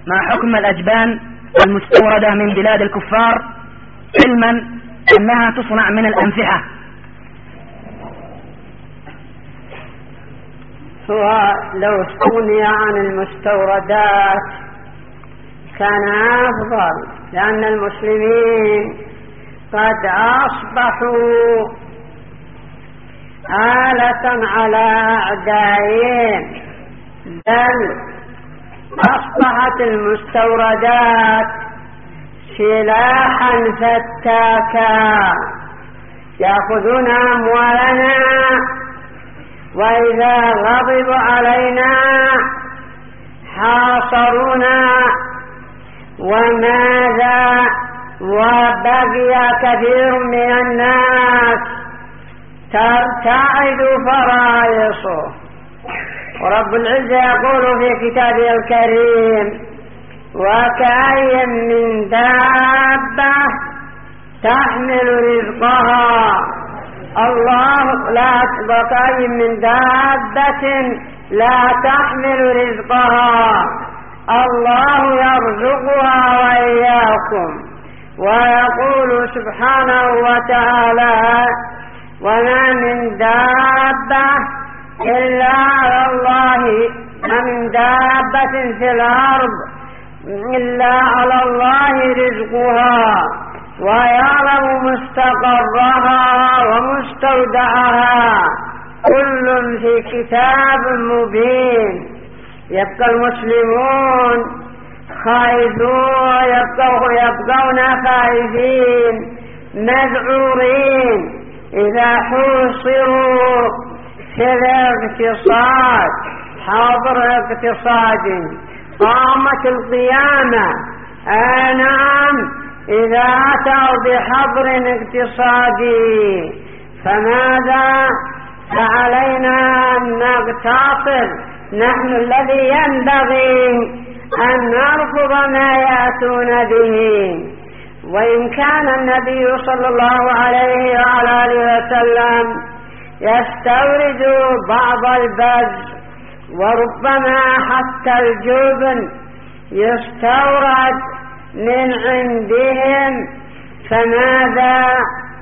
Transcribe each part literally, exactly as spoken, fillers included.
ما حكم الأجبان المستوردة من بلاد الكفار، علما أنها تصنع من الأنفحة؟ هو لو استغني عن المستوردات كان أفضل، لأن المسلمين قد أصبحوا آلة على أعدائهم، بل أصبحت المستوردات سلاحا فتاكا يأخذون أموالنا، وإذا غضبوا علينا حاصرونا، وماذا وبقي كثير من الناس ترتعد فرائصه. ورب العزة يقول في كتابه الكريم: وكأي من دابة تحمل رزقها الله لا وكأي من دابة لا تحمل رزقها الله يرزقها وإياكم. ويقول سبحانه وتعالى: وما من دابة إلا على الله ما من دابة في الأرض إلا على الله رزقها ويعلم مستقرها ومستودعها كل في كتاب مبين. يبقى المسلمون خائفون، يبقون خائفين مذعورين إذا حوصروا في الاقتصاد، حاضر اقتصاد قامت القيامة. آه نعم، إذا أتوا بحظر اقتصادي فماذا فعلينا أن نقتصر؟ نحن الذي ينبغي أن نرفض ما يأتون به. وإن كان النبي صلى الله عليه وعلى آله وسلم يستورد بعض البز وربما حتى الجبن يستورد من عندهم، فماذا؟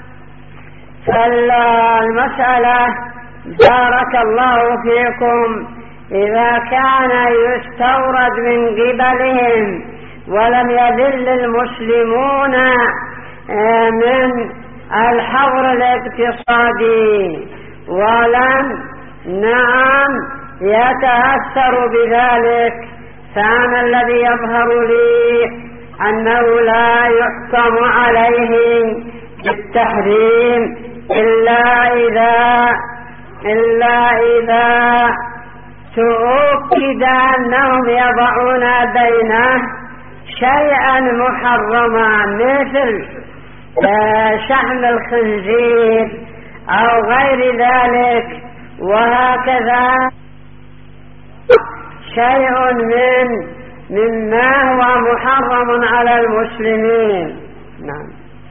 فالمسألة بارك الله فيكم إذا كان يستورد من قبلهم ولم يذل المسلمون من الحظر الاقتصادي ولم نعم يتأثر بذلك، فأنا الذي يظهر لي أنه لا يحكم عليه بالتحريم إلا إذا إلا إذا تؤكد أنهم يضعون بينه شيئا محرما مثل شحم الخنزير أو غير ذلك، وهكذا شيء من مما هو محرم على المسلمين. نعم.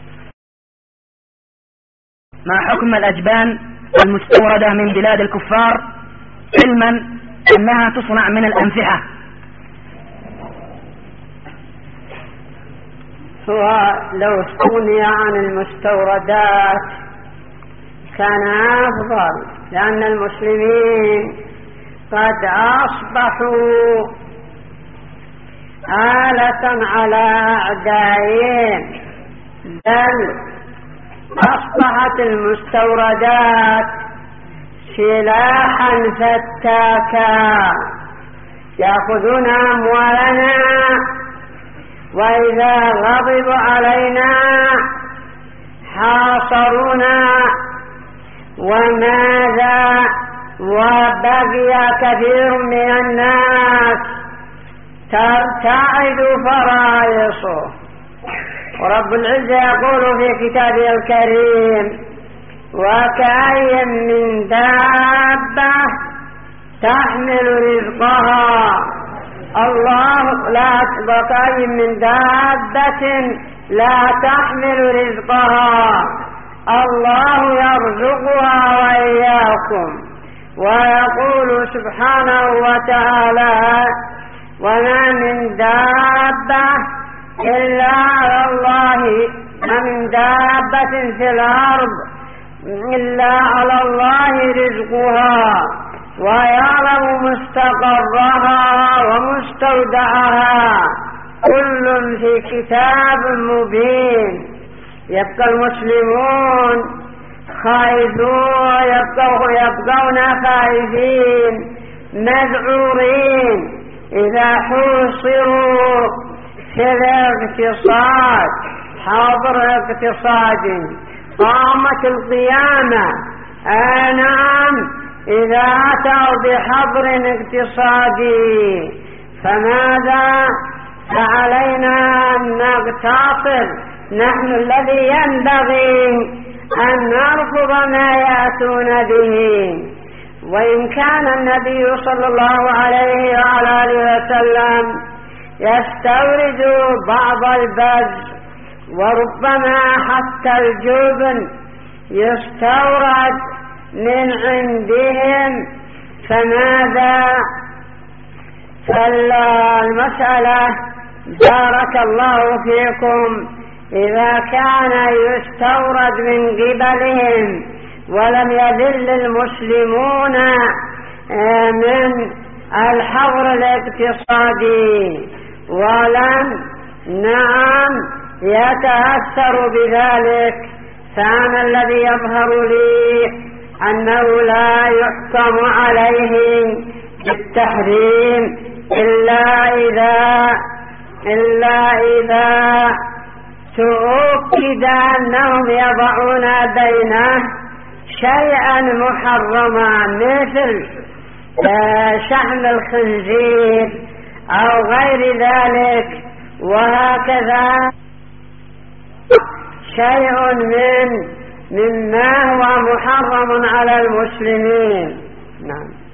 ما حكم الأجبان المستوردة من بلاد الكفار، علما أنها تصنع من الأنفحة؟ هو لو استغني عن المستوردات كان أفضل، لأن المسلمين قد أصبحوا آلة على أعدائهم، بل أصبحت المستوردات سلاحا فتاكا يأخذون أموالنا، وإذا غضبوا علينا حاصرونا، وماذا وبقي كثير من الناس ترتعد فرائصه. ورب العزة يقول في كتابه الكريم: وكأي من دابة تحمل رزقها الله لا وكأي من دابة لا تحمل رزقها الله يرزقها وإياكم. ويقول سبحانه وتعالى: وما من دابة دابة إلا على الله ما من دابة في الأرض إلا على الله رزقها ويعلم مستقرها ومستودعها كل في كتاب مبين. يبقى المسلمون خائفون يبقون, يبقون خائفين مذعورين إذا حوصروا في الاقتصاد حاضر اقتصاد قامت القيامة. آه نعم إذا أتوا بحظر اقتصادي فماذا فعلينا أن نقتصر نحن الذي ينبغي أن نرفض ما يأتون به. وإن كان النبي صلى الله عليه وعلى آله وسلم يستورد بعض البز وربما حتى الجبن يستورد من عندهم فماذا فالمسألة بارك الله فيكم إذا كان يستورد من قبلهم ولم يذل المسلمون من الحظر الاقتصادي ولم نعم يتأثر بذلك فأنا الذي يظهر لي أنه لا يحكم عليه بالتحريم إلا إذا إلا إذا تؤكد أنهم يضعون بينه شيئا محرما مثل شحم الخنزير أو غير ذلك وهكذا شيء من مما هو محرم على المسلمين. نعم.